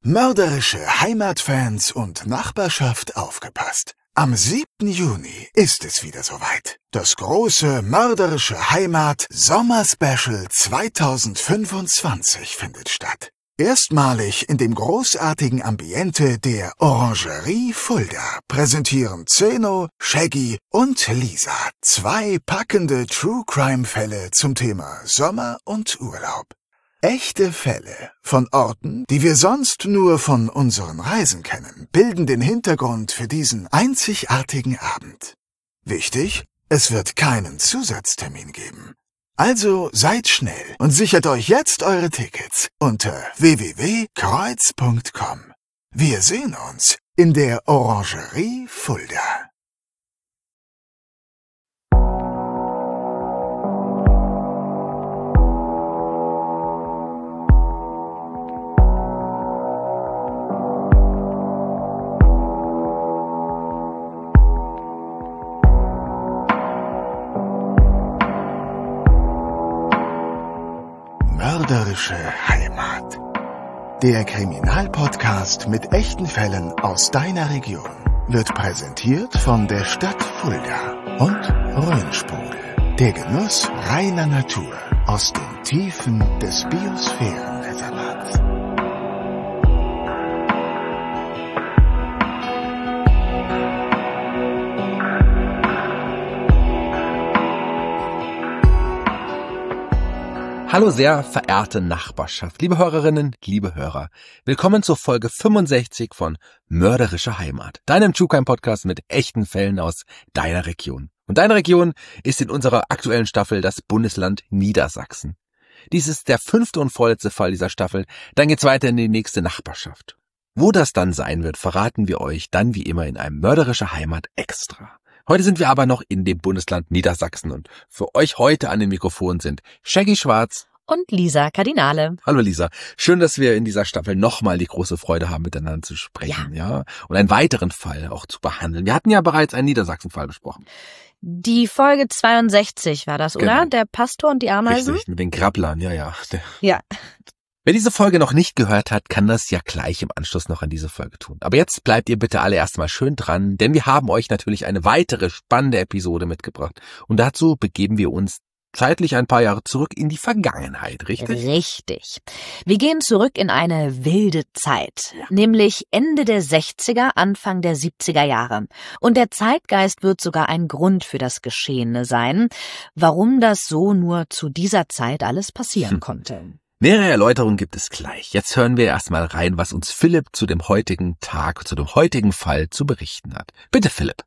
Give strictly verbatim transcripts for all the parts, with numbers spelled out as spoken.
Mörderische Heimatfans und Nachbarschaft, aufgepasst. Am siebten Juni ist es wieder soweit. Das große Mörderische Heimat Sommer-Special zweitausendfünfundzwanzig findet statt. Erstmalig in dem großartigen Ambiente der Orangerie Fulda präsentieren Zeno, Shaggy und Lisa zwei packende True-Crime-Fälle zum Thema Sommer und Urlaub. Echte Fälle von Orten, die wir sonst nur von unseren Reisen kennen, bilden den Hintergrund für diesen einzigartigen Abend. Wichtig, es wird keinen Zusatztermin geben. Also seid schnell und sichert euch jetzt eure Tickets unter w w w punkt kreuz punkt com. Wir sehen uns in der Orangerie Fulda. Mörderische Heimat. Der Kriminalpodcast mit echten Fällen aus deiner Region wird präsentiert von der Stadt Fulda und Rhönsprudel. Der Genuss reiner Natur aus den Tiefen des Biosphärenreservats. Hallo sehr verehrte Nachbarschaft, liebe Hörerinnen, liebe Hörer. Willkommen zur Folge fünfundsechzig von Mörderische Heimat, deinem True Crime Podcast mit echten Fällen aus deiner Region. Und deine Region ist in unserer aktuellen Staffel das Bundesland Niedersachsen. Dies ist der fünfte und vorletzte Fall dieser Staffel, dann geht's weiter in die nächste Nachbarschaft. Wo das dann sein wird, verraten wir euch dann wie immer in einem Mörderische Heimat extra. Heute sind wir aber noch in dem Bundesland Niedersachsen und für euch heute an den Mikrofonen sind Shaggy Schwarz und Lisa Kardinale. Hallo Lisa, schön, dass wir in dieser Staffel nochmal die große Freude haben, miteinander zu sprechen, ja. ja, und einen weiteren Fall auch zu behandeln. Wir hatten ja bereits einen Niedersachsen-Fall besprochen. Die Folge zweiundsechzig war das, oder? Genau. Der Pastor und die Ameisen? Richtig, mit den Grabblern, ja, ja. Ja. Wer diese Folge noch nicht gehört hat, kann das ja gleich im Anschluss noch an diese Folge tun. Aber jetzt bleibt ihr bitte alle erstmal schön dran, denn wir haben euch natürlich eine weitere spannende Episode mitgebracht. Und dazu begeben wir uns zeitlich ein paar Jahre zurück in die Vergangenheit, richtig? Richtig. Wir gehen zurück in eine wilde Zeit, nämlich Ende der sechziger, Anfang der siebziger Jahre. Und der Zeitgeist wird sogar ein Grund für das Geschehene sein, warum das so nur zu dieser Zeit alles passieren hm. konnte. Nähere Erläuterung gibt es gleich. Jetzt hören wir erstmal rein, was uns Philipp zu dem heutigen Tag, zu dem heutigen Fall zu berichten hat. Bitte, Philipp.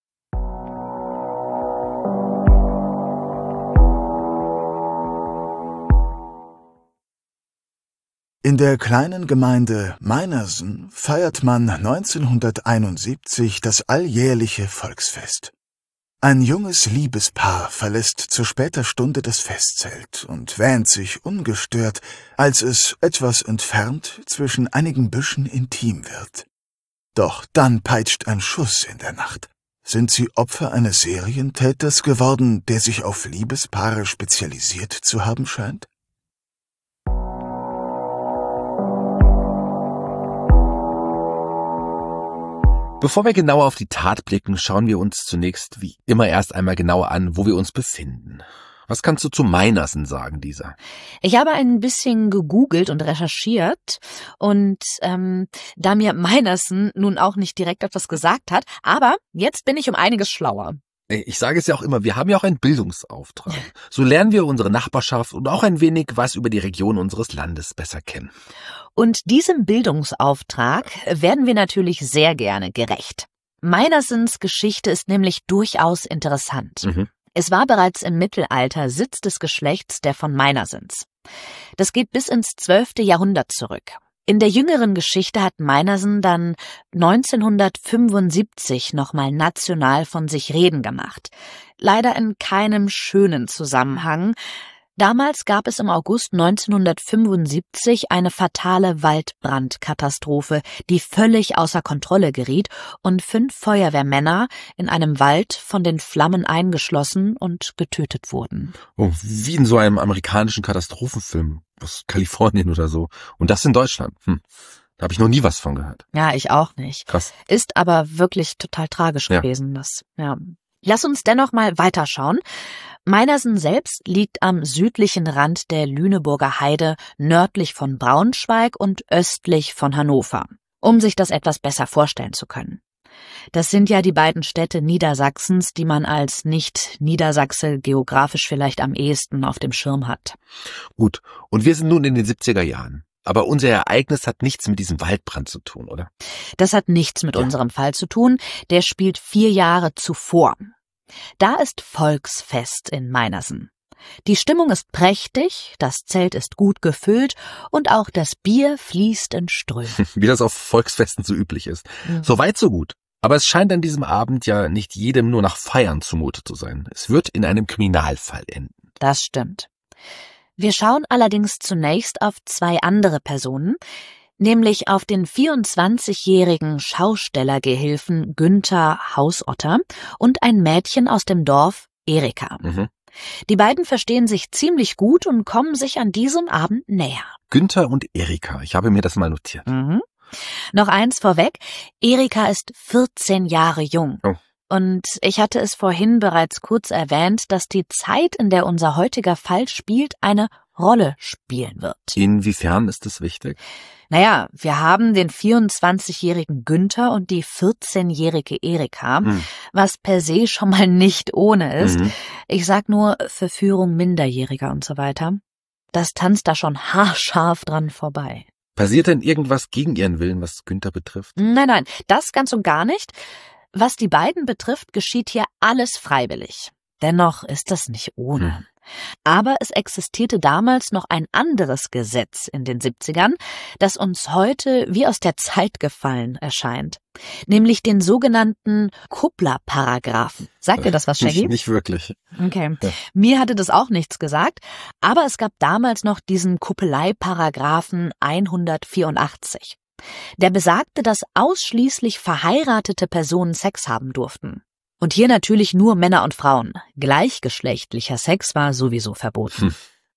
In der kleinen Gemeinde Meinersen feiert man neunzehnhunderteinundsiebzig das alljährliche Volksfest. Ein junges Liebespaar verlässt zu später Stunde das Festzelt und wähnt sich ungestört, als es etwas entfernt zwischen einigen Büschen intim wird. Doch dann peitscht ein Schuss in der Nacht. Sind sie Opfer eines Serientäters geworden, der sich auf Liebespaare spezialisiert zu haben scheint? Bevor wir genauer auf die Tat blicken, schauen wir uns zunächst wie immer erst einmal genauer an, wo wir uns befinden. Was kannst du zu Meinersen sagen, Lisa? Ich habe ein bisschen gegoogelt und recherchiert und ähm, da mir Meinersen nun auch nicht direkt etwas gesagt hat, aber jetzt bin ich um einiges schlauer. Ich sage es ja auch immer, wir haben ja auch einen Bildungsauftrag. So lernen wir unsere Nachbarschaft und auch ein wenig was über die Region unseres Landes besser kennen. Und diesem Bildungsauftrag werden wir natürlich sehr gerne gerecht. Meinersens Geschichte ist nämlich durchaus interessant. Mhm. Es war bereits im Mittelalter Sitz des Geschlechts der von Meinersens. Das geht bis ins zwölfte Jahrhundert zurück. In der jüngeren Geschichte hat Meinersen dann neunzehnhundertfünfundsiebzig nochmal national von sich reden gemacht. Leider in keinem schönen Zusammenhang. Damals gab es im August neunzehnhundertfünfundsiebzig eine fatale Waldbrandkatastrophe, die völlig außer Kontrolle geriet und fünf Feuerwehrmänner in einem Wald von den Flammen eingeschlossen und getötet wurden. Oh, wie in so einem amerikanischen Katastrophenfilm aus Kalifornien oder so. Und das in Deutschland. Hm. Da habe ich noch nie was von gehört. Ja, ich auch nicht. Krass. Ist aber wirklich total tragisch Ja. gewesen. Das, ja. Lass uns dennoch mal weiterschauen. Meinersen selbst liegt am südlichen Rand der Lüneburger Heide, nördlich von Braunschweig und östlich von Hannover, um sich das etwas besser vorstellen zu können. Das sind ja die beiden Städte Niedersachsens, die man als Nicht-Niedersachse geografisch vielleicht am ehesten auf dem Schirm hat. Gut, und wir sind nun in den siebziger Jahren. Aber unser Ereignis hat nichts mit diesem Waldbrand zu tun, oder? Das hat nichts mit Ja. unserem Fall zu tun. Der spielt vier Jahre zuvor. Da ist Volksfest in Meinersen. Die Stimmung ist prächtig, das Zelt ist gut gefüllt und auch das Bier fließt in Strömen. Wie das auf Volksfesten so üblich ist. Mhm. So weit, so gut. Aber es scheint an diesem Abend ja nicht jedem nur nach Feiern zumute zu sein. Es wird in einem Kriminalfall enden. Das stimmt. Wir schauen allerdings zunächst auf zwei andere Personen, nämlich auf den vierundzwanzigjährigen Schaustellergehilfen Günther Hausotter und ein Mädchen aus dem Dorf, Erika. Mhm. Die beiden verstehen sich ziemlich gut und kommen sich an diesem Abend näher. Günther und Erika, ich habe mir das mal notiert. Mhm. Noch eins vorweg, Erika ist vierzehn Jahre jung. Oh. Und ich hatte es vorhin bereits kurz erwähnt, dass die Zeit, in der unser heutiger Fall spielt, eine Rolle spielen wird. Inwiefern ist das wichtig? Naja, wir haben den vierundzwanzigjährigen Günther und die vierzehnjährige Erika, Hm. was per se schon mal nicht ohne ist. Mhm. Ich sag nur Verführung Minderjähriger und so weiter. Das tanzt da schon haarscharf dran vorbei. Passiert denn irgendwas gegen ihren Willen, was Günther betrifft? Nein, nein, das ganz und gar nicht. Was die beiden betrifft, geschieht hier alles freiwillig. Dennoch ist das nicht ohne. Hm. Aber es existierte damals noch ein anderes Gesetz in den siebzigern, das uns heute wie aus der Zeit gefallen erscheint. Nämlich den sogenannten Kuppler-Paragraphen. Sagt dir das was, Shaggy? Nicht, nicht wirklich. Okay. Ja. Mir hatte das auch nichts gesagt, aber es gab damals noch diesen Kuppelei-Paragraphen hundertvierundachtzig. Der besagte, dass ausschließlich verheiratete Personen Sex haben durften. Und hier natürlich nur Männer und Frauen. Gleichgeschlechtlicher Sex war sowieso verboten. Hm.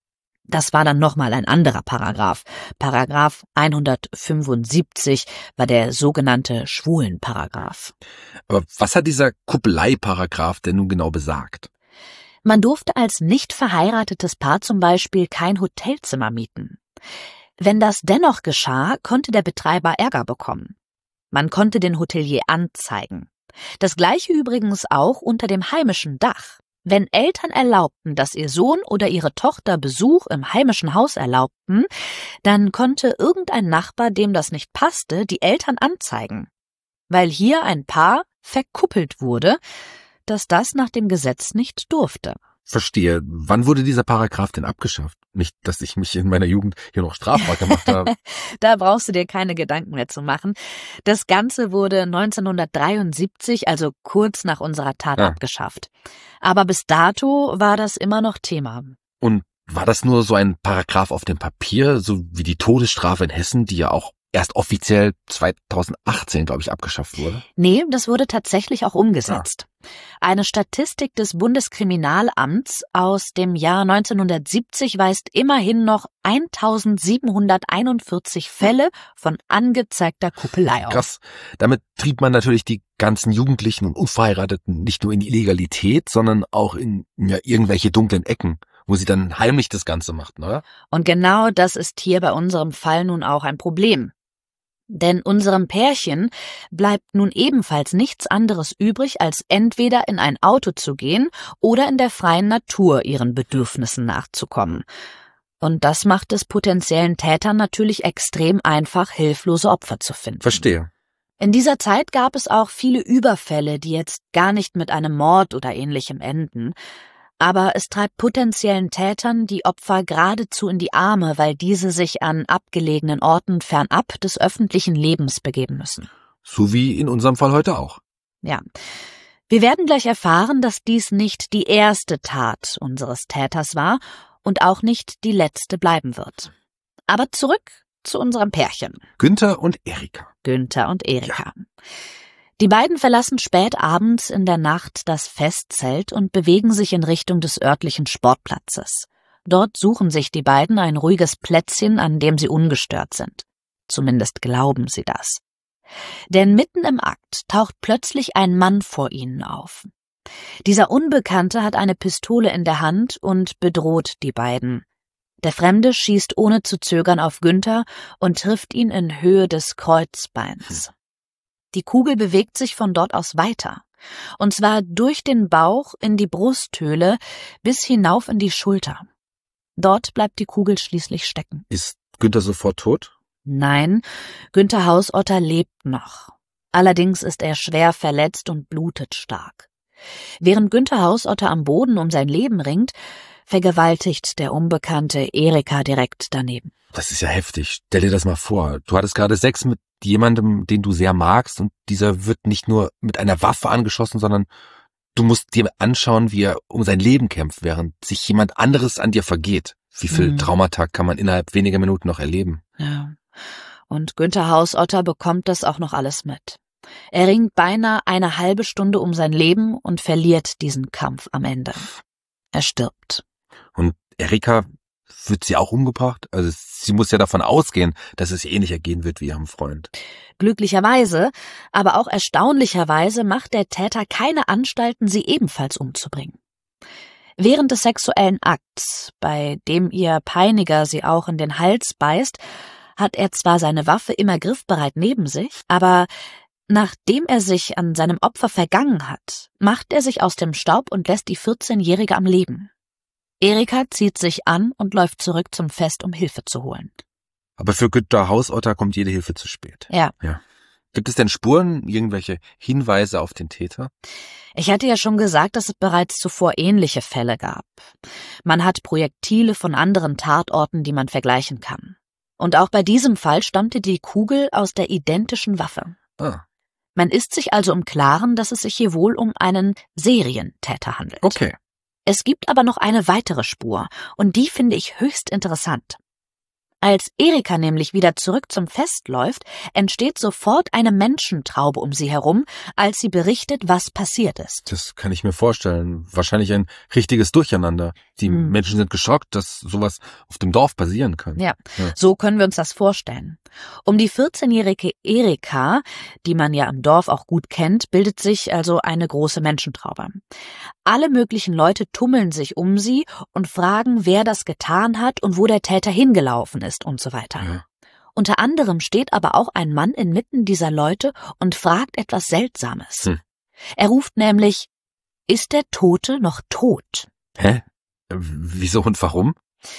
Das war dann nochmal ein anderer Paragraph. Paragraph hundertfünfundsiebzig war der sogenannte Schwulenparagraph. Aber was hat dieser Kuppelei-Paragraph denn nun genau besagt? Man durfte als nicht verheiratetes Paar zum Beispiel kein Hotelzimmer mieten. Wenn das dennoch geschah, konnte der Betreiber Ärger bekommen. Man konnte den Hotelier anzeigen. Das gleiche übrigens auch unter dem heimischen Dach. Wenn Eltern erlaubten, dass ihr Sohn oder ihre Tochter Besuch im heimischen Haus erlaubten, dann konnte irgendein Nachbar, dem das nicht passte, die Eltern anzeigen. Weil hier ein Paar verkuppelt wurde, das das nach dem Gesetz nicht durfte. Verstehe. Wann wurde dieser Paragraph denn abgeschafft? Nicht, dass ich mich in meiner Jugend hier noch strafbar gemacht habe. Da brauchst du dir keine Gedanken mehr zu machen. Das Ganze wurde neunzehnhundertdreiundsiebzig, also kurz nach unserer Tat, Ah. abgeschafft. Aber bis dato war das immer noch Thema. Und war das nur so ein Paragraph auf dem Papier, so wie die Todesstrafe in Hessen, die ja auch erst offiziell zweitausendachtzehn, glaube ich, abgeschafft wurde? Nee, das wurde tatsächlich auch umgesetzt. Eine Statistik des Bundeskriminalamts aus dem Jahr neunzehnhundertsiebzig weist immerhin noch eintausendsiebenhunderteinundvierzig Fälle von angezeigter Kuppelei auf. Krass. Damit trieb man natürlich die ganzen Jugendlichen und Unverheirateten nicht nur in die Illegalität, sondern auch in ja, irgendwelche dunklen Ecken, wo sie dann heimlich das Ganze machten, oder? Und genau das ist hier bei unserem Fall nun auch ein Problem. Denn unserem Pärchen bleibt nun ebenfalls nichts anderes übrig, als entweder in ein Auto zu gehen oder in der freien Natur ihren Bedürfnissen nachzukommen. Und das macht es potenziellen Tätern natürlich extrem einfach, hilflose Opfer zu finden. Verstehe. In dieser Zeit gab es auch viele Überfälle, die jetzt gar nicht mit einem Mord oder Ähnlichem enden. Aber es treibt potenziellen Tätern die Opfer geradezu in die Arme, weil diese sich an abgelegenen Orten fernab des öffentlichen Lebens begeben müssen. So wie in unserem Fall heute auch. Ja. Wir werden gleich erfahren, dass dies nicht die erste Tat unseres Täters war und auch nicht die letzte bleiben wird. Aber zurück zu unserem Pärchen. Günther und Erika. Günther und Erika. Die beiden verlassen spät abends in der Nacht das Festzelt und bewegen sich in Richtung des örtlichen Sportplatzes. Dort suchen sich die beiden ein ruhiges Plätzchen, an dem sie ungestört sind. Zumindest glauben sie das. Denn mitten im Akt taucht plötzlich ein Mann vor ihnen auf. Dieser Unbekannte hat eine Pistole in der Hand und bedroht die beiden. Der Fremde schießt ohne zu zögern auf Günther und trifft ihn in Höhe des Kreuzbeins. Die Kugel bewegt sich von dort aus weiter, und zwar durch den Bauch in die Brusthöhle bis hinauf in die Schulter. Dort bleibt die Kugel schließlich stecken. Ist Günther sofort tot? Nein, Günther Hausotter lebt noch. Allerdings ist er schwer verletzt und blutet stark. Während Günther Hausotter am Boden um sein Leben ringt, vergewaltigt der Unbekannte Erika direkt daneben. Das ist ja heftig. Stell dir das mal vor. Du hattest gerade Sex mit jemandem, den du sehr magst, und dieser wird nicht nur mit einer Waffe angeschossen, sondern du musst dir anschauen, wie er um sein Leben kämpft, während sich jemand anderes an dir vergeht. Wie viel mhm. Traumata kann man innerhalb weniger Minuten noch erleben? Ja. Und Günther Hausotter bekommt das auch noch alles mit. Er ringt beinahe eine halbe Stunde um sein Leben und verliert diesen Kampf am Ende. Er stirbt. Und Erika, wird sie auch umgebracht? Also sie muss ja davon ausgehen, dass es ihr ähnlich ergehen wird wie ihrem Freund. Glücklicherweise, aber auch erstaunlicherweise macht der Täter keine Anstalten, sie ebenfalls umzubringen. Während des sexuellen Akts, bei dem ihr Peiniger sie auch in den Hals beißt, hat er zwar seine Waffe immer griffbereit neben sich, aber nachdem er sich an seinem Opfer vergangen hat, macht er sich aus dem Staub und lässt die vierzehnjährige am Leben. Erika zieht sich an und läuft zurück zum Fest, um Hilfe zu holen. Aber für Günther Hausotter kommt jede Hilfe zu spät. Ja. ja. Gibt es denn Spuren, irgendwelche Hinweise auf den Täter? Ich hatte ja schon gesagt, dass es bereits zuvor ähnliche Fälle gab. Man hat Projektile von anderen Tatorten, die man vergleichen kann. Und auch bei diesem Fall stammte die Kugel aus der identischen Waffe. Ah. Man ist sich also im Klaren, dass es sich hier wohl um einen Serientäter handelt. Okay. Es gibt aber noch eine weitere Spur, und die finde ich höchst interessant. Als Erika nämlich wieder zurück zum Fest läuft, entsteht sofort eine Menschentraube um sie herum, als sie berichtet, was passiert ist. Das kann ich mir vorstellen. Wahrscheinlich ein richtiges Durcheinander. Die hm. Menschen sind geschockt, dass sowas auf dem Dorf passieren kann. Ja, ja, so können wir uns das vorstellen. Um die vierzehnjährige Erika, die man ja im Dorf auch gut kennt, bildet sich also eine große Menschentraube. Alle möglichen Leute tummeln sich um sie und fragen, wer das getan hat und wo der Täter hingelaufen ist und so weiter. Ja. Unter anderem steht aber auch ein Mann inmitten dieser Leute und fragt etwas Seltsames. Hm. Er ruft nämlich, ist der Tote noch tot? Hä? Wieso und warum?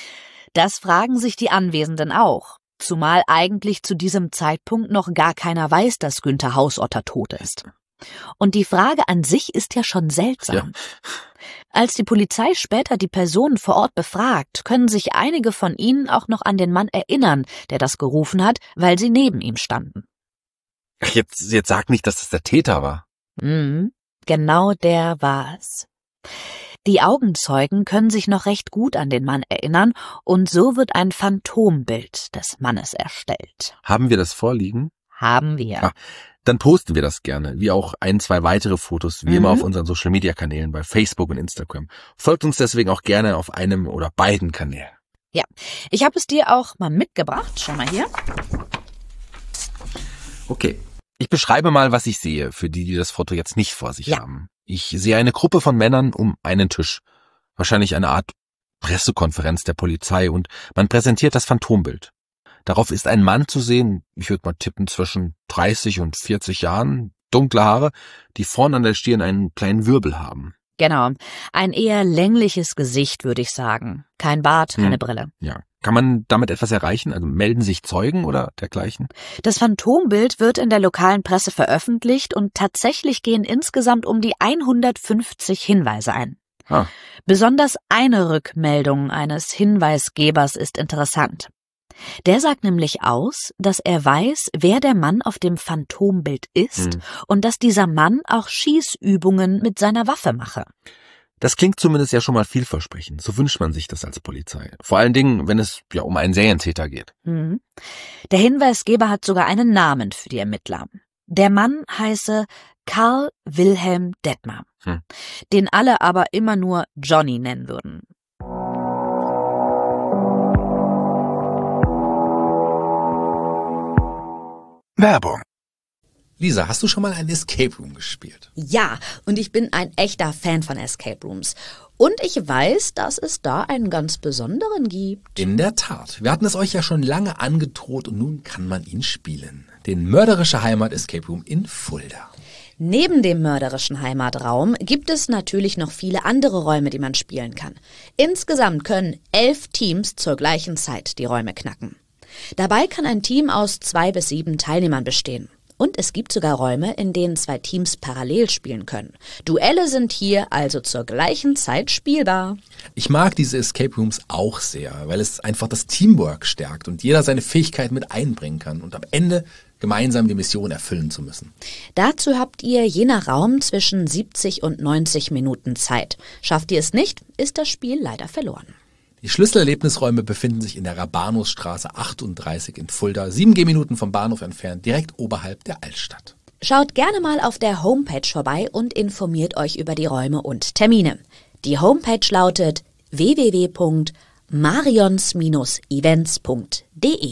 Das fragen sich die Anwesenden auch. Zumal eigentlich zu diesem Zeitpunkt noch gar keiner weiß, dass Günther Hausotter tot ist. Und die Frage an sich ist ja schon seltsam. Ja. Als die Polizei später die Personen vor Ort befragt, können sich einige von ihnen auch noch an den Mann erinnern, der das gerufen hat, weil sie neben ihm standen. Jetzt, jetzt sag nicht, dass es der Täter war. Mhm, genau der war es. Die Augenzeugen können sich noch recht gut an den Mann erinnern, und so wird ein Phantombild des Mannes erstellt. Haben wir das vorliegen? Haben wir. Ah, dann posten wir das gerne, wie auch ein, zwei weitere Fotos, wie mhm. immer auf unseren Social-Media-Kanälen bei Facebook und Instagram. Folgt uns deswegen auch gerne auf einem oder beiden Kanälen. Ja, ich habe es dir auch mal mitgebracht. Schau mal hier. Okay, ich beschreibe mal, was ich sehe, für die, die das Foto jetzt nicht vor sich ja. haben. Ich sehe eine Gruppe von Männern um einen Tisch. Wahrscheinlich eine Art Pressekonferenz der Polizei, und man präsentiert das Phantombild. Darauf ist ein Mann zu sehen, ich würde mal tippen, zwischen dreißig und vierzig Jahren, dunkle Haare, die vorn an der Stirn einen kleinen Wirbel haben. Genau, ein eher längliches Gesicht, würde ich sagen. Kein Bart, keine hm. Brille. Ja. Kann man damit etwas erreichen? Also melden sich Zeugen oder dergleichen? Das Phantombild wird in der lokalen Presse veröffentlicht, und tatsächlich gehen insgesamt um die hundertfünfzig Hinweise ein. Ah. Besonders eine Rückmeldung eines Hinweisgebers ist interessant. Der sagt nämlich aus, dass er weiß, wer der Mann auf dem Phantombild ist hm. und dass dieser Mann auch Schießübungen mit seiner Waffe mache. Das klingt zumindest ja schon mal vielversprechend. So wünscht man sich das als Polizei. Vor allen Dingen, wenn es ja um einen Serientäter geht. Mhm. Der Hinweisgeber hat sogar einen Namen für die Ermittler. Der Mann heiße Karl Wilhelm Detmer, hm. den alle aber immer nur Johnny nennen würden. Werbung. Lisa, hast du schon mal ein Escape Room gespielt? Ja, und ich bin ein echter Fan von Escape Rooms. Und ich weiß, dass es da einen ganz besonderen gibt. In der Tat. Wir hatten es euch ja schon lange angedroht und nun kann man ihn spielen. Den Mörderische Heimat Escape Room in Fulda. Neben dem mörderischen Heimatraum gibt es natürlich noch viele andere Räume, die man spielen kann. Insgesamt können elf Teams zur gleichen Zeit die Räume knacken. Dabei kann ein Team aus zwei bis sieben Teilnehmern bestehen. Und es gibt sogar Räume, in denen zwei Teams parallel spielen können. Duelle sind hier also zur gleichen Zeit spielbar. Ich mag diese Escape Rooms auch sehr, weil es einfach das Teamwork stärkt und jeder seine Fähigkeiten mit einbringen kann und am Ende gemeinsam die Mission erfüllen zu müssen. Dazu habt ihr je nach Raum zwischen siebzig und neunzig Minuten Zeit. Schafft ihr es nicht, ist das Spiel leider verloren. Die Schlüsselerlebnisräume befinden sich in der Rabanusstraße achtunddreißig in Fulda, sieben Gehminuten vom Bahnhof entfernt, direkt oberhalb der Altstadt. Schaut gerne mal auf der Homepage vorbei und informiert euch über die Räume und Termine. Die Homepage lautet w w w punkt marions Bindestrich events punkt d e.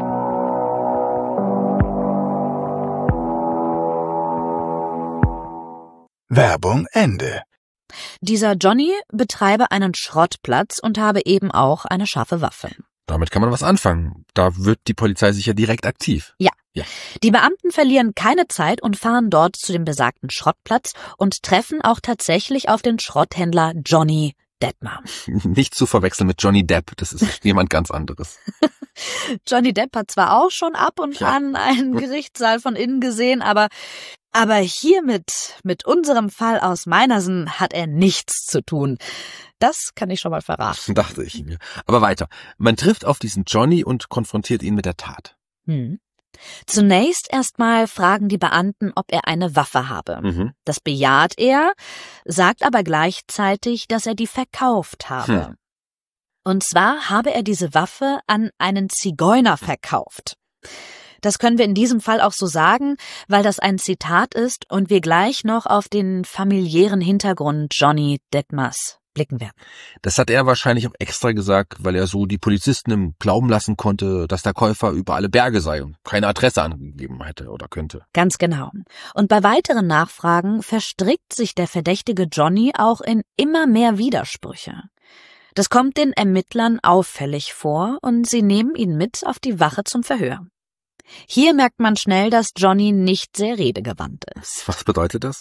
Werbung Ende. Dieser Johnny betreibe einen Schrottplatz und habe eben auch eine scharfe Waffe. Damit kann man was anfangen. Da wird die Polizei sicher direkt aktiv. Ja. Ja. Die Beamten verlieren keine Zeit und fahren dort zu dem besagten Schrottplatz und treffen auch tatsächlich auf den Schrotthändler Johnny Detmer. Nicht zu verwechseln mit Johnny Depp, das ist jemand ganz anderes. Johnny Depp hat zwar auch schon ab und ja. an einen Gerichtssaal von innen gesehen, aber aber hier mit, mit unserem Fall aus Meinersen hat er nichts zu tun. Das kann ich schon mal verraten. Dachte ich mir. Aber weiter. Man trifft auf diesen Johnny und konfrontiert ihn mit der Tat. Hm. Zunächst erstmal fragen die Beamten, ob er eine Waffe habe. Mhm. Das bejaht er, sagt aber gleichzeitig, dass er die verkauft habe. Hm. Und zwar habe er diese Waffe an einen Zigeuner verkauft. Das können wir in diesem Fall auch so sagen, weil das ein Zitat ist und wir gleich noch auf den familiären Hintergrund Johnny Detmers blicken werden. Das hat er wahrscheinlich auch extra gesagt, weil er so die Polizisten im Glauben lassen konnte, dass der Käufer über alle Berge sei und keine Adresse angegeben hätte oder könnte. Ganz genau. Und bei weiteren Nachfragen verstrickt sich der verdächtige Johnny auch in immer mehr Widersprüche. Das kommt den Ermittlern auffällig vor und sie nehmen ihn mit auf die Wache zum Verhör. Hier merkt man schnell, dass Johnny nicht sehr redegewandt ist. Was bedeutet das?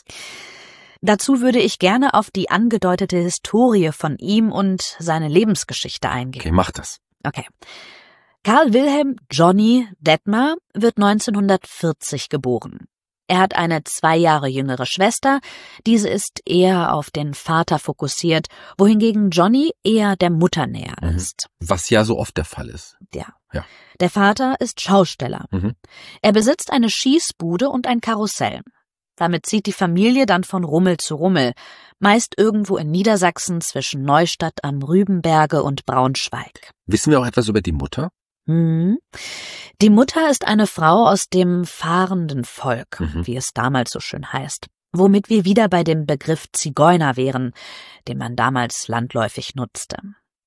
Dazu würde ich gerne auf die angedeutete Historie von ihm und seine Lebensgeschichte eingehen. Okay, mach das. Okay. Karl Wilhelm Johnny Detmer wird neunzehnhundertvierzig geboren. Er hat eine zwei Jahre jüngere Schwester, diese ist eher auf den Vater fokussiert, wohingegen Johnny eher der Mutter näher ist. Was ja so oft der Fall ist. Ja. Ja. Der Vater ist Schausteller. Mhm. Er besitzt eine Schießbude und ein Karussell. Damit zieht die Familie dann von Rummel zu Rummel, meist irgendwo in Niedersachsen zwischen Neustadt am Rübenberge und Braunschweig. Wissen wir auch etwas über die Mutter? Hm. Die Mutter ist eine Frau aus dem fahrenden Volk, Mhm. wie es damals so schön heißt, womit wir wieder bei dem Begriff Zigeuner wären, den man damals landläufig nutzte.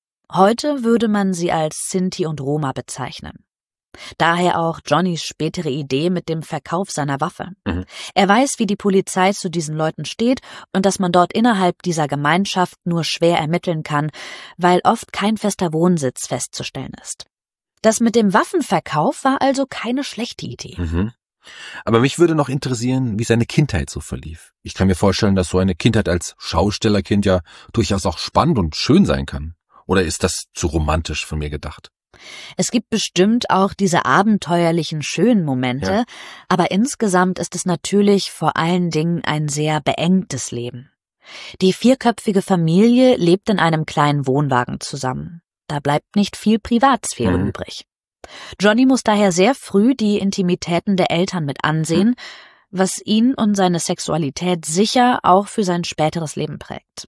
Heute würde man sie als Sinti und Roma bezeichnen. Daher auch Johnnys spätere Idee mit dem Verkauf seiner Waffe. Mhm. Er weiß, wie die Polizei zu diesen Leuten steht und dass man dort innerhalb dieser Gemeinschaft nur schwer ermitteln kann, weil oft kein fester Wohnsitz festzustellen ist. Das mit dem Waffenverkauf war also keine schlechte Idee. Mhm. Aber mich würde noch interessieren, wie seine Kindheit so verlief. Ich kann mir vorstellen, dass so eine Kindheit als Schaustellerkind ja durchaus auch spannend und schön sein kann. Oder ist das zu romantisch von mir gedacht? Es gibt bestimmt auch diese abenteuerlichen, schönen Momente, Ja. aber insgesamt ist es natürlich vor allen Dingen ein sehr beengtes Leben. Die vierköpfige Familie lebt in einem kleinen Wohnwagen zusammen. Da bleibt nicht viel Privatsphäre Mhm. übrig. Johnny muss daher sehr früh die Intimitäten der Eltern mit ansehen, was ihn und seine Sexualität sicher auch für sein späteres Leben prägt.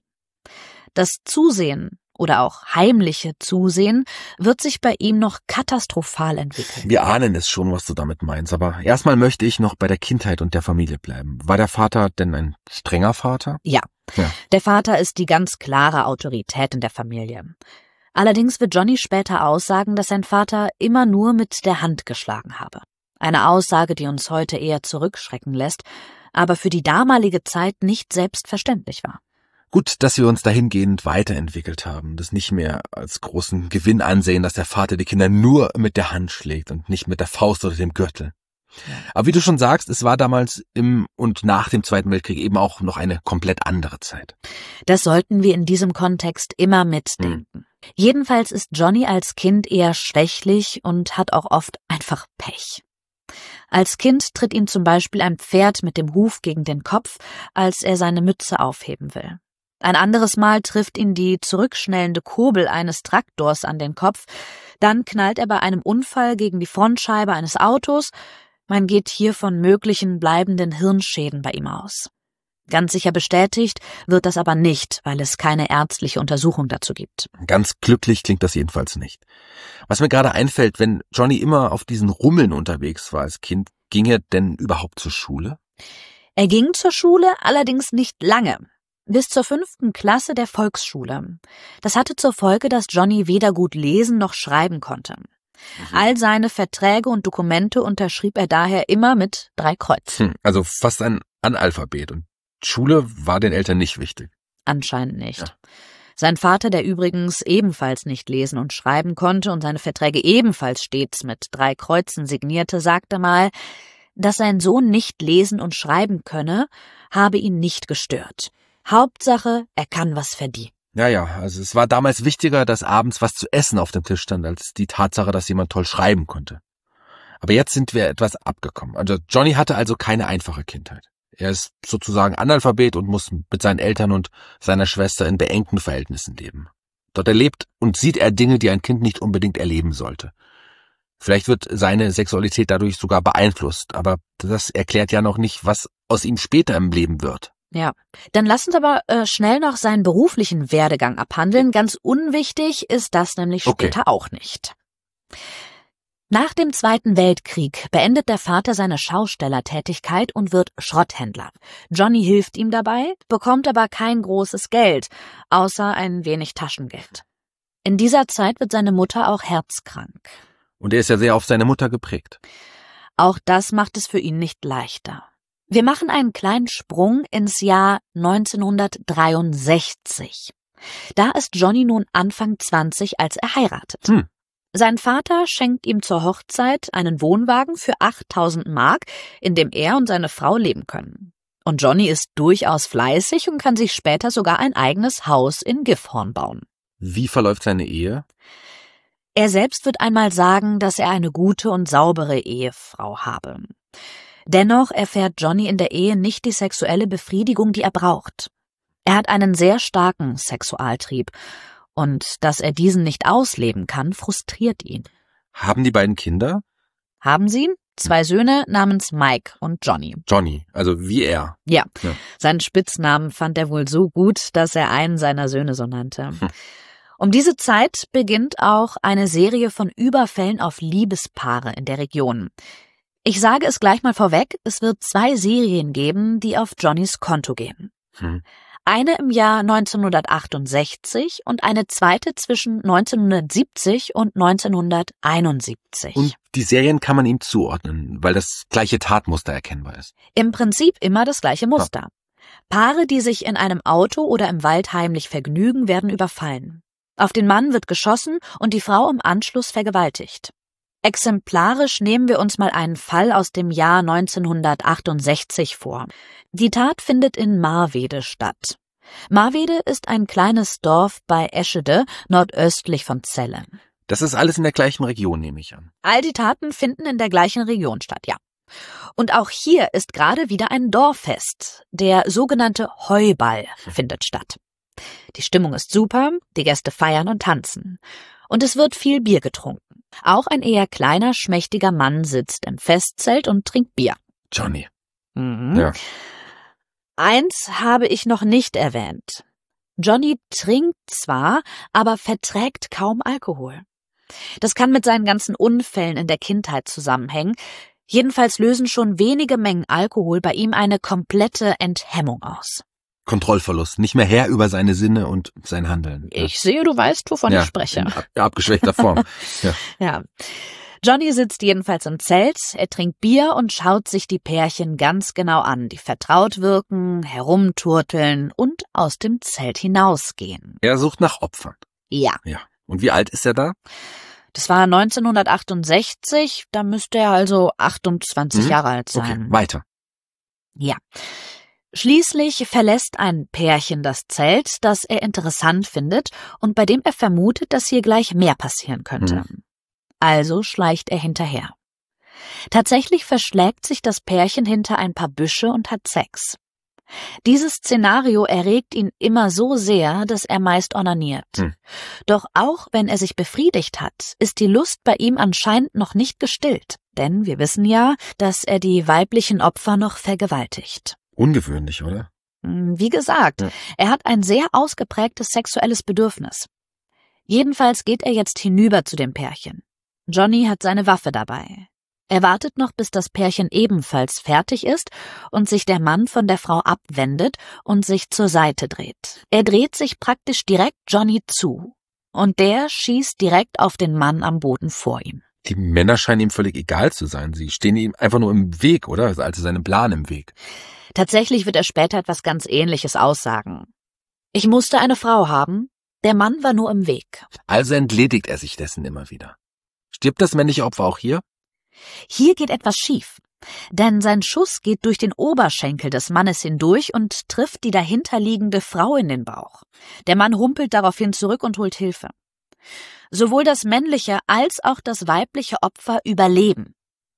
Das Zusehen oder auch heimliche Zusehen wird sich bei ihm noch katastrophal entwickeln. Wir ahnen es schon, was du damit meinst, aber erstmal möchte ich noch bei der Kindheit und der Familie bleiben. War der Vater denn ein strenger Vater? Ja, Ja. der Vater ist die ganz klare Autorität in der Familie. Allerdings wird Johnny später aussagen, dass sein Vater immer nur mit der Hand geschlagen habe. Eine Aussage, die uns heute eher zurückschrecken lässt, aber für die damalige Zeit nicht selbstverständlich war. Gut, dass wir uns dahingehend weiterentwickelt haben, das nicht mehr als großen Gewinn ansehen, dass der Vater die Kinder nur mit der Hand schlägt und nicht mit der Faust oder dem Gürtel. Ja. Aber wie du schon sagst, es war damals im und nach dem Zweiten Weltkrieg eben auch noch eine komplett andere Zeit. Das sollten wir in diesem Kontext immer mitdenken. Hm. Jedenfalls ist Johnny als Kind eher schwächlich und hat auch oft einfach Pech. Als Kind tritt ihm zum Beispiel ein Pferd mit dem Huf gegen den Kopf, als er seine Mütze aufheben will. Ein anderes Mal trifft ihn die zurückschnellende Kurbel eines Traktors an den Kopf, dann knallt er bei einem Unfall gegen die Frontscheibe eines Autos. Man geht hier von möglichen bleibenden Hirnschäden bei ihm aus. Ganz sicher bestätigt wird das aber nicht, weil es keine ärztliche Untersuchung dazu gibt. Ganz glücklich klingt das jedenfalls nicht. Was mir gerade einfällt, wenn Johnny immer auf diesen Rummeln unterwegs war als Kind, ging er denn überhaupt zur Schule? Er ging zur Schule, allerdings nicht lange. Bis zur fünften Klasse der Volksschule. Das hatte zur Folge, dass Johnny weder gut lesen noch schreiben konnte. Mhm. All seine Verträge und Dokumente unterschrieb er daher immer mit drei Kreuzen. Hm, also fast ein Analphabet. Und Schule war den Eltern nicht wichtig. Anscheinend nicht. Ja. Sein Vater, der übrigens ebenfalls nicht lesen und schreiben konnte und seine Verträge ebenfalls stets mit drei Kreuzen signierte, sagte mal, dass sein Sohn nicht lesen und schreiben könne, habe ihn nicht gestört. Hauptsache, er kann was verdienen. Ja, ja, also es war damals wichtiger, dass abends was zu essen auf dem Tisch stand, als die Tatsache, dass jemand toll schreiben konnte. Aber jetzt sind wir etwas abgekommen. Also Johnny hatte also keine einfache Kindheit. Er ist sozusagen Analphabet und muss mit seinen Eltern und seiner Schwester in beengten Verhältnissen leben. Dort erlebt und sieht er Dinge, die ein Kind nicht unbedingt erleben sollte. Vielleicht wird seine Sexualität dadurch sogar beeinflusst, aber das erklärt ja noch nicht, was aus ihm später im Leben wird. Ja, dann lass uns aber äh, schnell noch seinen beruflichen Werdegang abhandeln. Ganz unwichtig ist das nämlich später okay. auch nicht. Nach dem Zweiten Weltkrieg beendet der Vater seine Schaustellertätigkeit und wird Schrotthändler. Johnny hilft ihm dabei, bekommt aber kein großes Geld, außer ein wenig Taschengeld. In dieser Zeit wird seine Mutter auch herzkrank. Und er ist ja sehr auf seine Mutter geprägt. Auch das macht es für ihn nicht leichter. Wir machen einen kleinen Sprung ins Jahr neunzehnhundertdreiundsechzig. Da ist Johnny nun Anfang zwanzig, als er heiratet. Hm. Sein Vater schenkt ihm zur Hochzeit einen Wohnwagen für achttausend Mark, in dem er und seine Frau leben können. Und Johnny ist durchaus fleißig und kann sich später sogar ein eigenes Haus in Gifhorn bauen. Wie verläuft seine Ehe? Er selbst wird einmal sagen, dass er eine gute und saubere Ehefrau habe. Dennoch erfährt Johnny in der Ehe nicht die sexuelle Befriedigung, die er braucht. Er hat einen sehr starken Sexualtrieb und dass er diesen nicht ausleben kann, frustriert ihn. Haben die beiden Kinder? Haben sie? Zwei Söhne namens Mike und Johnny. Johnny, also wie er. Ja, ja. Seinen Spitznamen fand er wohl so gut, dass er einen seiner Söhne so nannte. Hm. Um diese Zeit beginnt auch eine Serie von Überfällen auf Liebespaare in der Region. Ich sage es gleich mal vorweg, es wird zwei Serien geben, die auf Johnnys Konto gehen. Hm. Eine im Jahr neunzehnhundertachtundsechzig und eine zweite zwischen neunzehnhundertsiebzig und neunzehnhunderteinundsiebzig. Und die Serien kann man ihm zuordnen, weil das gleiche Tatmuster erkennbar ist. Im Prinzip immer das gleiche Muster. Ja. Paare, die sich in einem Auto oder im Wald heimlich vergnügen, werden überfallen. Auf den Mann wird geschossen und die Frau im Anschluss vergewaltigt. Exemplarisch nehmen wir uns mal einen Fall aus dem Jahr neunzehnhundertachtundsechzig vor. Die Tat findet in Marwede statt. Marwede ist ein kleines Dorf bei Eschede, nordöstlich von Celle. Das ist alles in der gleichen Region, nehme ich an. All die Taten finden in der gleichen Region statt, ja. Und auch hier ist gerade wieder ein Dorffest. Der sogenannte Heuball findet statt. Die Stimmung ist super, die Gäste feiern und tanzen. Und es wird viel Bier getrunken. Auch ein eher kleiner, schmächtiger Mann sitzt im Festzelt und trinkt Bier. Johnny. Mhm. Ja. Eins habe ich noch nicht erwähnt. Johnny trinkt zwar, aber verträgt kaum Alkohol. Das kann mit seinen ganzen Unfällen in der Kindheit zusammenhängen. Jedenfalls lösen schon wenige Mengen Alkohol bei ihm eine komplette Enthemmung aus. Kontrollverlust, nicht mehr Herr über seine Sinne und sein Handeln. Ich sehe, du weißt, wovon ja, ich spreche. In ab, abgeschwächter Form. Ja. Ja. Johnny sitzt jedenfalls im Zelt, er trinkt Bier und schaut sich die Pärchen ganz genau an, die vertraut wirken, herumturteln und aus dem Zelt hinausgehen. Er sucht nach Opfern. Ja. Ja. Und wie alt ist er da? Das war neunzehnhundertachtundsechzig, da müsste er also achtundzwanzig Mhm. Jahre alt sein. Okay, weiter. Ja. Schließlich verlässt ein Pärchen das Zelt, das er interessant findet und bei dem er vermutet, dass hier gleich mehr passieren könnte. Mhm. Also schleicht er hinterher. Tatsächlich verschlägt sich das Pärchen hinter ein paar Büsche und hat Sex. Dieses Szenario erregt ihn immer so sehr, dass er meist onaniert. Hm. Doch auch wenn er sich befriedigt hat, ist die Lust bei ihm anscheinend noch nicht gestillt. Denn wir wissen ja, dass er die weiblichen Opfer noch vergewaltigt. Ungewöhnlich, oder? Wie gesagt, Ja. er hat ein sehr ausgeprägtes sexuelles Bedürfnis. Jedenfalls geht er jetzt hinüber zu dem Pärchen. Johnny hat seine Waffe dabei. Er wartet noch, bis das Pärchen ebenfalls fertig ist und sich der Mann von der Frau abwendet und sich zur Seite dreht. Er dreht sich praktisch direkt Johnny zu und der schießt direkt auf den Mann am Boden vor ihm. Die Männer scheinen ihm völlig egal zu sein. Sie stehen ihm einfach nur im Weg, oder? Also seinem Plan im Weg. Tatsächlich wird er später etwas ganz Ähnliches aussagen. Ich musste eine Frau haben, der Mann war nur im Weg. Also entledigt er sich dessen immer wieder. Stirbt das männliche Opfer auch hier? Hier geht etwas schief, denn sein Schuss geht durch den Oberschenkel des Mannes hindurch und trifft die dahinterliegende Frau in den Bauch. Der Mann humpelt daraufhin zurück und holt Hilfe. Sowohl das männliche als auch das weibliche Opfer überleben.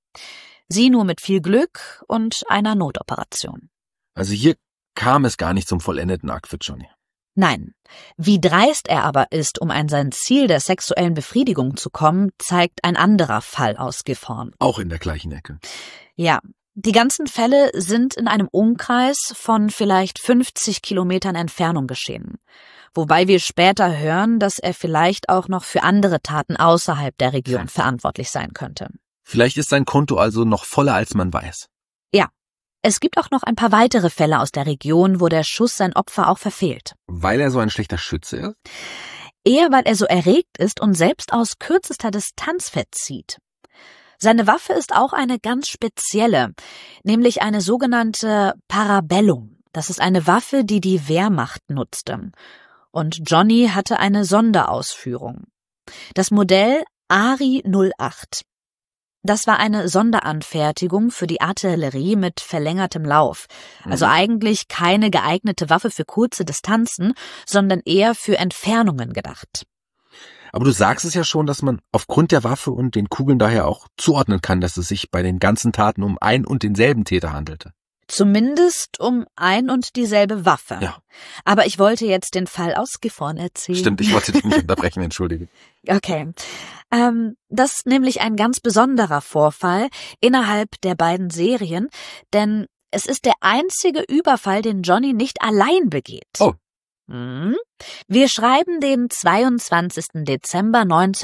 Sie nur mit viel Glück und einer Notoperation. Also hier kam es gar nicht zum vollendeten Akt für Johnny. Nein, wie dreist er aber ist, um an sein Ziel der sexuellen Befriedigung zu kommen, zeigt ein anderer Fall aus Gifhorn. Auch in der gleichen Ecke. Ja, die ganzen Fälle sind in einem Umkreis von vielleicht fünfzig Kilometern Entfernung geschehen. Wobei wir später hören, dass er vielleicht auch noch für andere Taten außerhalb der Region verantwortlich sein könnte. Vielleicht ist sein Konto also noch voller, als man weiß. Ja. Es gibt auch noch ein paar weitere Fälle aus der Region, wo der Schuss sein Opfer auch verfehlt. Weil er so ein schlechter Schütze ist? Eher, weil er so erregt ist und selbst aus kürzester Distanz verzieht. Seine Waffe ist auch eine ganz spezielle, nämlich eine sogenannte Parabellum. Das ist eine Waffe, die die Wehrmacht nutzte. Und Johnny hatte eine Sonderausführung. Das Modell Ari null acht. Das war eine Sonderanfertigung für die Artillerie mit verlängertem Lauf. Also Mhm. eigentlich keine geeignete Waffe für kurze Distanzen, sondern eher für Entfernungen gedacht. Aber du sagst es ja schon, dass man aufgrund der Waffe und den Kugeln daher auch zuordnen kann, dass es sich bei den ganzen Taten um ein und denselben Täter handelte. Zumindest um ein und dieselbe Waffe. Ja. Aber ich wollte jetzt den Fall aus Gifhorn erzählen. Stimmt, ich wollte dich nicht unterbrechen, entschuldige. Okay. Ähm, das ist nämlich ein ganz besonderer Vorfall innerhalb der beiden Serien, denn es ist der einzige Überfall, den Johnny nicht allein begeht. Oh. Hm? Wir schreiben den zweiundzwanzigsten Dezember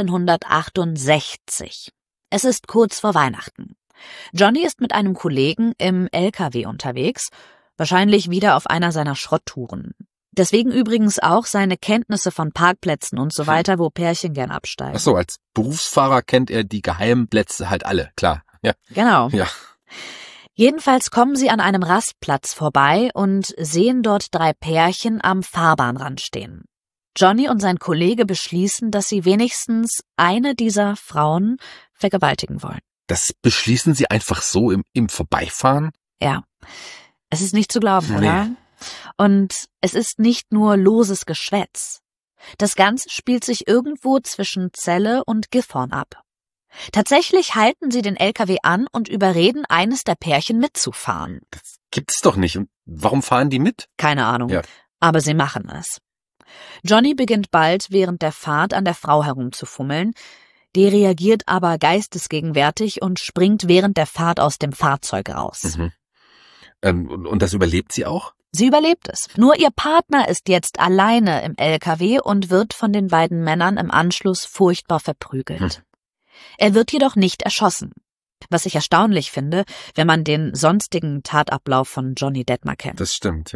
neunzehnhundertachtundsechzig. Es ist kurz vor Weihnachten. Johnny ist mit einem Kollegen im L K W unterwegs, wahrscheinlich wieder auf einer seiner Schrotttouren. Deswegen übrigens auch seine Kenntnisse von Parkplätzen und so weiter, wo Pärchen gern absteigen. Ach so, als Berufsfahrer kennt er die geheimen Plätze halt alle, klar. Ja. Genau. Ja. Jedenfalls kommen sie an einem Rastplatz vorbei und sehen dort drei Pärchen am Fahrbahnrand stehen. Johnny und sein Kollege beschließen, dass sie wenigstens eine dieser Frauen vergewaltigen wollen. Das beschließen sie einfach so im, im Vorbeifahren? Ja, es ist nicht zu glauben, Nee. oder? Und es ist nicht nur loses Geschwätz. Das Ganze spielt sich irgendwo zwischen Celle und Gifhorn ab. Tatsächlich halten sie den L K W an und überreden eines der Pärchen mitzufahren. Das gibt's doch nicht. Und warum fahren die mit? Keine Ahnung, Ja. aber sie machen es. Johnny beginnt bald während der Fahrt an der Frau herumzufummeln. Die reagiert aber geistesgegenwärtig und springt während der Fahrt aus dem Fahrzeug raus. Mhm. Ähm, und, und das überlebt sie auch? Sie überlebt es. Nur ihr Partner ist jetzt alleine im L K W und wird von den beiden Männern im Anschluss furchtbar verprügelt. Hm. Er wird jedoch nicht erschossen. Was ich erstaunlich finde, wenn man den sonstigen Tatablauf von Johnny Detmer kennt. Das stimmt, ja.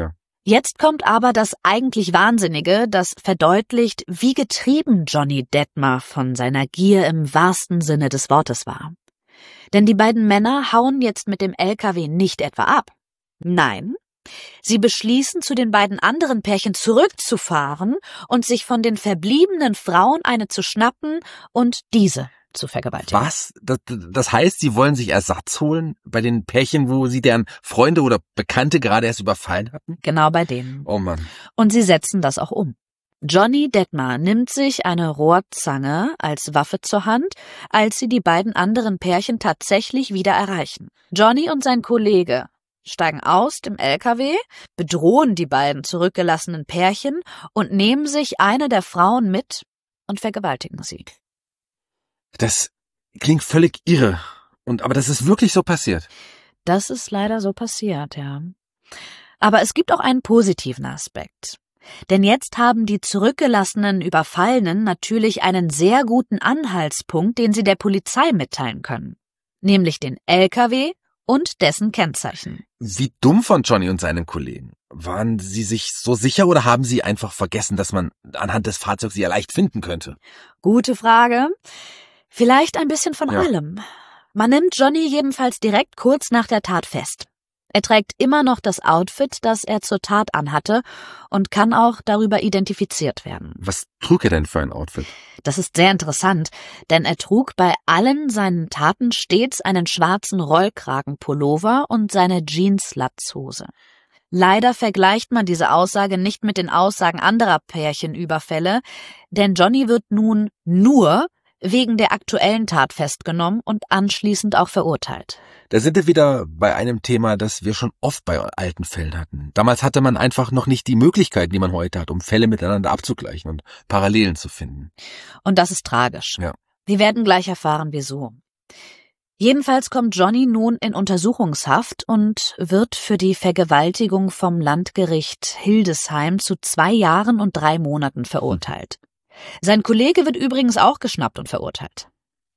Jetzt kommt aber das eigentlich Wahnsinnige, das verdeutlicht, wie getrieben Johnny Detmer von seiner Gier im wahrsten Sinne des Wortes war. Denn die beiden Männer hauen jetzt mit dem L K W nicht etwa ab. Nein, sie beschließen, zu den beiden anderen Pärchen zurückzufahren und sich von den verbliebenen Frauen eine zu schnappen und diese zu vergewaltigen. Was? Das, das heißt, sie wollen sich Ersatz holen bei den Pärchen, wo sie deren Freunde oder Bekannte gerade erst überfallen hatten? Genau bei denen. Oh Mann. Und sie setzen das auch um. Johnny Detmer nimmt sich eine Rohrzange als Waffe zur Hand, als sie die beiden anderen Pärchen tatsächlich wieder erreichen. Johnny und sein Kollege steigen aus dem L K W, bedrohen die beiden zurückgelassenen Pärchen und nehmen sich eine der Frauen mit und vergewaltigen sie. Das klingt völlig irre. Und aber das ist wirklich so passiert. Das ist leider so passiert, ja. Aber es gibt auch einen positiven Aspekt. Denn jetzt haben die zurückgelassenen Überfallenen natürlich einen sehr guten Anhaltspunkt, den sie der Polizei mitteilen können. Nämlich den L K W und dessen Kennzeichen. Wie dumm von Johnny und seinen Kollegen. Waren sie sich so sicher oder haben sie einfach vergessen, dass man anhand des Fahrzeugs sie ja leicht finden könnte? Gute Frage. Vielleicht ein bisschen von Ja. allem. Man nimmt Johnny jedenfalls direkt kurz nach der Tat fest. Er trägt immer noch das Outfit, das er zur Tat anhatte und kann auch darüber identifiziert werden. Was trug er denn für ein Outfit? Das ist sehr interessant, denn er trug bei allen seinen Taten stets einen schwarzen Rollkragenpullover und seine Jeans-Latzhose. Leider vergleicht man diese Aussage nicht mit den Aussagen anderer Pärchenüberfälle, denn Johnny wird nun nur wegen der aktuellen Tat festgenommen und anschließend auch verurteilt. Da sind wir wieder bei einem Thema, das wir schon oft bei alten Fällen hatten. Damals hatte man einfach noch nicht die Möglichkeiten, die man heute hat, um Fälle miteinander abzugleichen und Parallelen zu finden. Und das ist tragisch. Ja. Wir werden gleich erfahren, wieso. Jedenfalls kommt Johnny nun in Untersuchungshaft und wird für die Vergewaltigung vom Landgericht Hildesheim zu zwei Jahren und drei Monaten verurteilt. Sein Kollege wird übrigens auch geschnappt und verurteilt.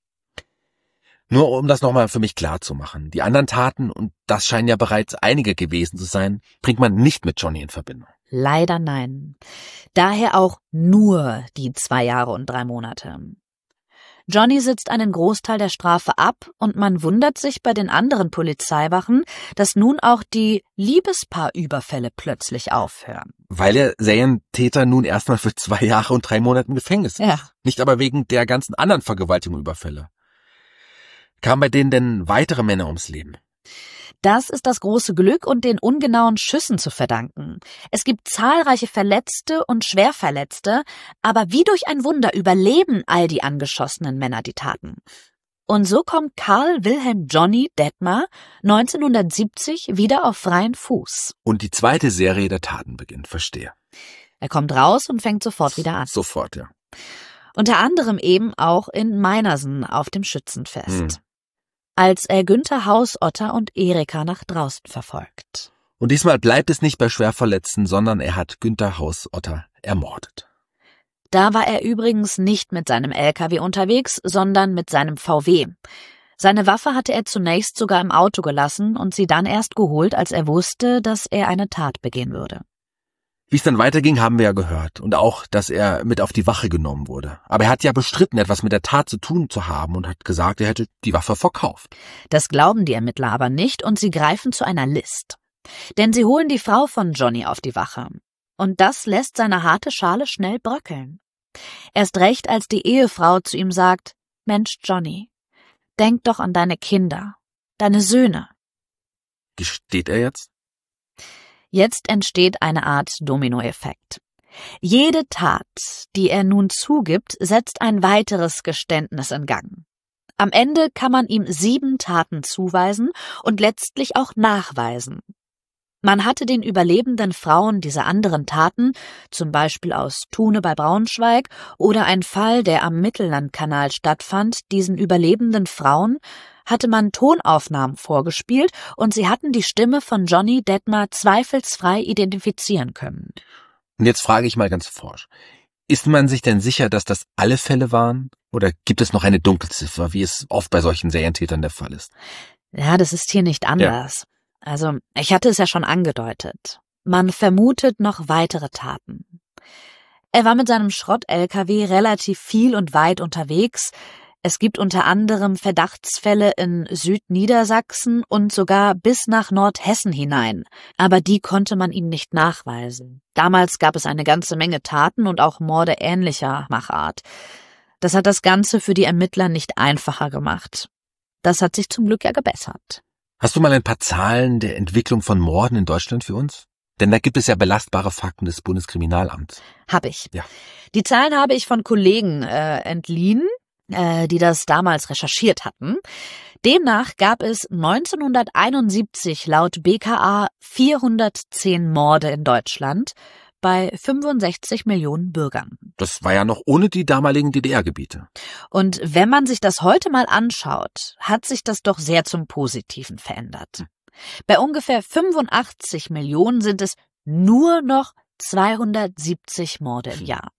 Nur um das nochmal für mich klar zu machen. Die anderen Taten, und das scheinen ja bereits einige gewesen zu sein, bringt man nicht mit Johnny in Verbindung. Leider nein. Daher auch nur die zwei Jahre und drei Monate. Johnny sitzt einen Großteil der Strafe ab und man wundert sich bei den anderen Polizeiwachen, dass nun auch die Liebespaarüberfälle plötzlich aufhören. Weil der Serientäter nun erstmal für zwei Jahre und drei Monate im Gefängnis ist. Ja. Nicht aber wegen der ganzen anderen Vergewaltigungen und Überfälle. Kamen bei denen denn weitere Männer ums Leben? Das ist das große Glück und den ungenauen Schüssen zu verdanken. Es gibt zahlreiche Verletzte und Schwerverletzte, aber wie durch ein Wunder überleben all die angeschossenen Männer die Taten. Und so kommt Karl Wilhelm Johnny Detmer neunzehnhundertsiebzig wieder auf freien Fuß. Und die zweite Serie der Taten beginnt, verstehe. Er kommt raus und fängt sofort wieder an. Sofort, ja. Unter anderem eben auch in Meinersen auf dem Schützenfest. Hm. Als er Günther Hausotter und Erika nach draußen verfolgt. Und diesmal bleibt es nicht bei Schwerverletzten, sondern er hat Günther Hausotter ermordet. Da war er übrigens nicht mit seinem L K W unterwegs, sondern mit seinem V W. Seine Waffe hatte er zunächst sogar im Auto gelassen und sie dann erst geholt, als er wusste, dass er eine Tat begehen würde. Wie es dann weiterging, haben wir ja gehört. Und auch, dass er mit auf die Wache genommen wurde. Aber er hat ja bestritten, etwas mit der Tat zu tun zu haben und hat gesagt, er hätte die Waffe verkauft. Das glauben die Ermittler aber nicht und sie greifen zu einer List. Denn sie holen die Frau von Johnny auf die Wache. Und das lässt seine harte Schale schnell bröckeln. Erst recht, als die Ehefrau zu ihm sagt, Mensch, Johnny, denk doch an deine Kinder, deine Söhne. Gesteht er jetzt? Jetzt entsteht eine Art Dominoeffekt. Jede Tat, die er nun zugibt, setzt ein weiteres Geständnis in Gang. Am Ende kann man ihm sieben Taten zuweisen und letztlich auch nachweisen. Man hatte den überlebenden Frauen dieser anderen Taten, zum Beispiel aus Thune bei Braunschweig oder ein Fall, der am Mittellandkanal stattfand, diesen überlebenden Frauen, hatte man Tonaufnahmen vorgespielt und sie hatten die Stimme von Johnny Detmer zweifelsfrei identifizieren können. Und jetzt frage ich mal ganz forsch. Ist man sich denn sicher, dass das alle Fälle waren? Oder gibt es noch eine Dunkelziffer, wie es oft bei solchen Serientätern der Fall ist? Ja, das ist hier nicht anders. Ja. Also, ich hatte es ja schon angedeutet. Man vermutet noch weitere Taten. Er war mit seinem Schrott-L K W relativ viel und weit unterwegs. Es gibt unter anderem Verdachtsfälle in Südniedersachsen und sogar bis nach Nordhessen hinein. Aber die konnte man ihm nicht nachweisen. Damals gab es eine ganze Menge Taten und auch Morde ähnlicher Machart. Das hat das Ganze für die Ermittler nicht einfacher gemacht. Das hat sich zum Glück ja gebessert. Hast du mal ein paar Zahlen der Entwicklung von Morden in Deutschland für uns? Denn da gibt es ja belastbare Fakten des Bundeskriminalamts. Hab ich. Ja. Die Zahlen habe ich von Kollegen äh, entliehen, äh, die das damals recherchiert hatten. Demnach gab es neunzehnhunderteinundsiebzig laut B K A vierhundertzehn Morde in Deutschland bei fünfundsechzig Millionen Bürgern. Das war ja noch ohne die damaligen D D R-Gebiete. Und wenn man sich das heute mal anschaut, hat sich das doch sehr zum Positiven verändert. Hm. Bei ungefähr fünfundachtzig Millionen sind es nur noch zweihundertsiebzig Morde im Jahr.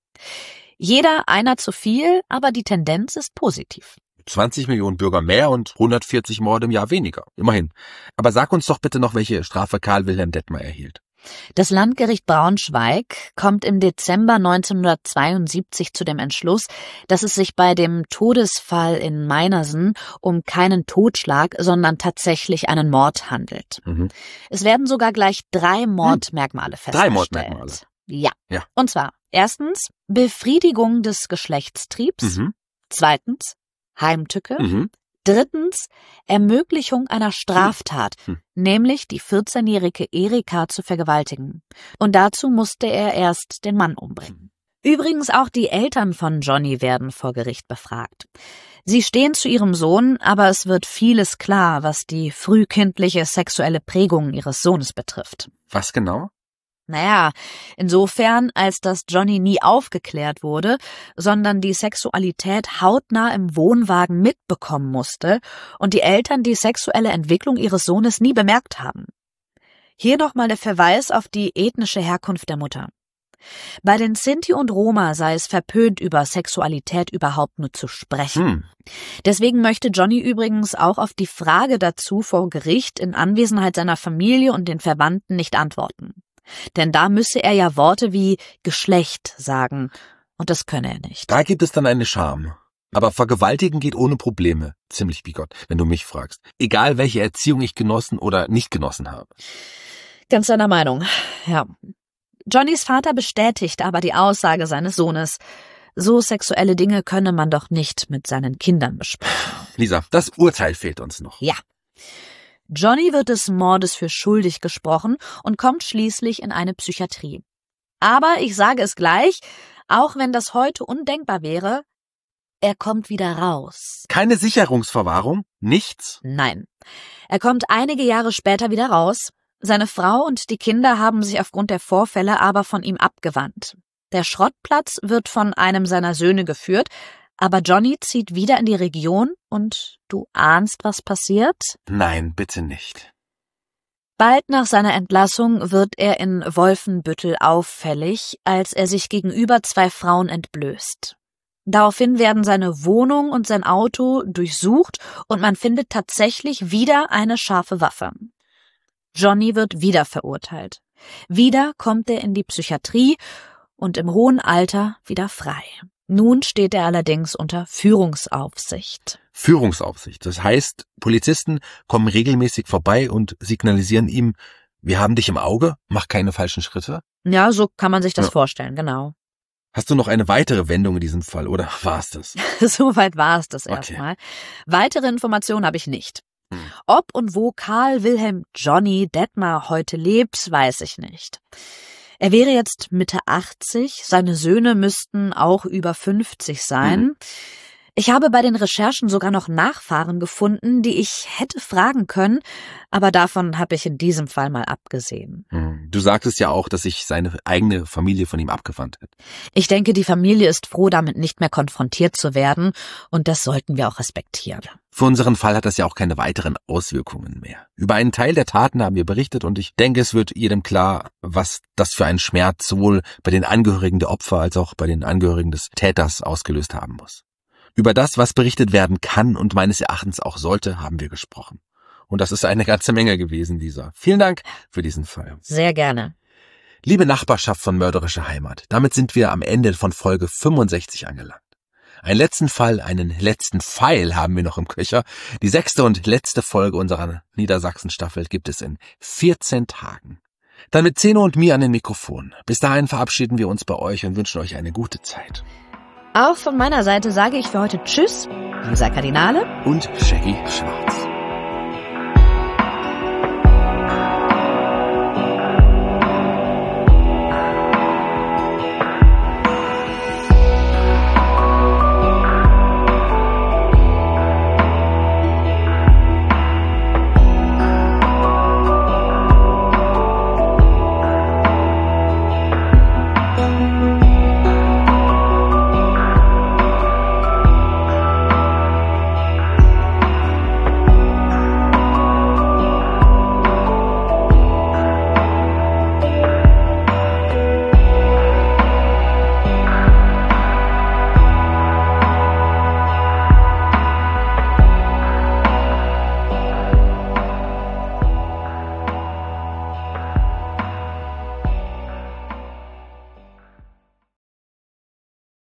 Jeder einer zu viel, aber die Tendenz ist positiv. zwanzig Millionen Bürger mehr und hundertvierzig Morde im Jahr weniger. Immerhin. Aber sag uns doch bitte noch, welche Strafe Karl Wilhelm Detmer erhielt. Das Landgericht Braunschweig kommt im Dezember neunzehnhundertzweiundsiebzig zu dem Entschluss, dass es sich bei dem Todesfall in Meinersen um keinen Totschlag, sondern tatsächlich einen Mord handelt. Mhm. Es werden sogar gleich drei Mordmerkmale festgestellt. Drei Mordmerkmale? Ja. ja. Und zwar erstens Befriedigung des Geschlechtstriebs, mhm. zweitens Heimtücke, mhm. drittens Ermöglichung einer Straftat, hm. nämlich die vierzehnjährige Erika zu vergewaltigen. Und dazu musste er erst den Mann umbringen. Übrigens auch die Eltern von Johnny werden vor Gericht befragt. Sie stehen zu ihrem Sohn, aber es wird vieles klar, was die frühkindliche sexuelle Prägung ihres Sohnes betrifft. Was genau? Naja, insofern, als dass Johnny nie aufgeklärt wurde, sondern die Sexualität hautnah im Wohnwagen mitbekommen musste und die Eltern die sexuelle Entwicklung ihres Sohnes nie bemerkt haben. Hier nochmal der Verweis auf die ethnische Herkunft der Mutter. Bei den Sinti und Roma sei es verpönt, über Sexualität überhaupt nur zu sprechen. Hm. Deswegen möchte Johnny übrigens auch auf die Frage dazu vor Gericht in Anwesenheit seiner Familie und den Verwandten nicht antworten. Denn da müsse er ja Worte wie Geschlecht sagen, und das könne er nicht. Da gibt es dann eine Scham. Aber Vergewaltigen geht ohne Probleme, ziemlich bigott, wenn du mich fragst. Egal, welche Erziehung ich genossen oder nicht genossen habe. Ganz deiner Meinung, ja. Johnnys Vater bestätigt aber die Aussage seines Sohnes. So sexuelle Dinge könne man doch nicht mit seinen Kindern besprechen. Lisa, das Urteil fehlt uns noch. Ja. Johnny wird des Mordes für schuldig gesprochen und kommt schließlich in eine Psychiatrie. Aber ich sage es gleich, auch wenn das heute undenkbar wäre, er kommt wieder raus. Keine Sicherungsverwahrung? Nichts? Nein. Er kommt einige Jahre später wieder raus. Seine Frau und die Kinder haben sich aufgrund der Vorfälle aber von ihm abgewandt. Der Schrottplatz wird von einem seiner Söhne geführt, aber Johnny zieht wieder in die Region und du ahnst, was passiert? Nein, bitte nicht. Bald nach seiner Entlassung wird er in Wolfenbüttel auffällig, als er sich gegenüber zwei Frauen entblößt. Daraufhin werden seine Wohnung und sein Auto durchsucht und man findet tatsächlich wieder eine scharfe Waffe. Johnny wird wieder verurteilt. Wieder kommt er in die Psychiatrie und im hohen Alter wieder frei. Nun steht er allerdings unter Führungsaufsicht. Führungsaufsicht, das heißt, Polizisten kommen regelmäßig vorbei und signalisieren ihm, wir haben dich im Auge, mach keine falschen Schritte? Ja, so kann man sich das ja. vorstellen, genau. Hast du noch eine weitere Wendung in diesem Fall, oder war es das? Soweit war es das okay. erstmal. Weitere Informationen habe ich nicht. Hm. Ob und wo Karl Wilhelm Johnny Detmer heute lebt, weiß ich nicht. Er wäre jetzt Mitte achtzig, seine Söhne müssten auch über fünfzig sein. Mhm. Ich habe bei den Recherchen sogar noch Nachfahren gefunden, die ich hätte fragen können, aber davon habe ich in diesem Fall mal abgesehen. Du sagtest ja auch, dass sich seine eigene Familie von ihm abgewandt hat. Ich denke, die Familie ist froh, damit nicht mehr konfrontiert zu werden, und das sollten wir auch respektieren. Für unseren Fall hat das ja auch keine weiteren Auswirkungen mehr. Über einen Teil der Taten haben wir berichtet und ich denke, es wird jedem klar, was das für einen Schmerz sowohl bei den Angehörigen der Opfer als auch bei den Angehörigen des Täters ausgelöst haben muss. Über das, was berichtet werden kann und meines Erachtens auch sollte, haben wir gesprochen. Und das ist eine ganze Menge gewesen, Lisa. Vielen Dank für diesen Fall. Sehr gerne. Liebe Nachbarschaft von Mörderische Heimat, damit sind wir am Ende von Folge fünfundsechzig angelangt. Einen letzten Fall, einen letzten Pfeil haben wir noch im Köcher. Die sechste und letzte Folge unserer Niedersachsen-Staffel gibt es in vierzehn Tagen. Dann mit Zeno und mir an den Mikrofon. Bis dahin verabschieden wir uns bei euch und wünschen euch eine gute Zeit. Auch von meiner Seite sage ich für heute Tschüss, Lisa Kardinale und Shaggy Schwarz.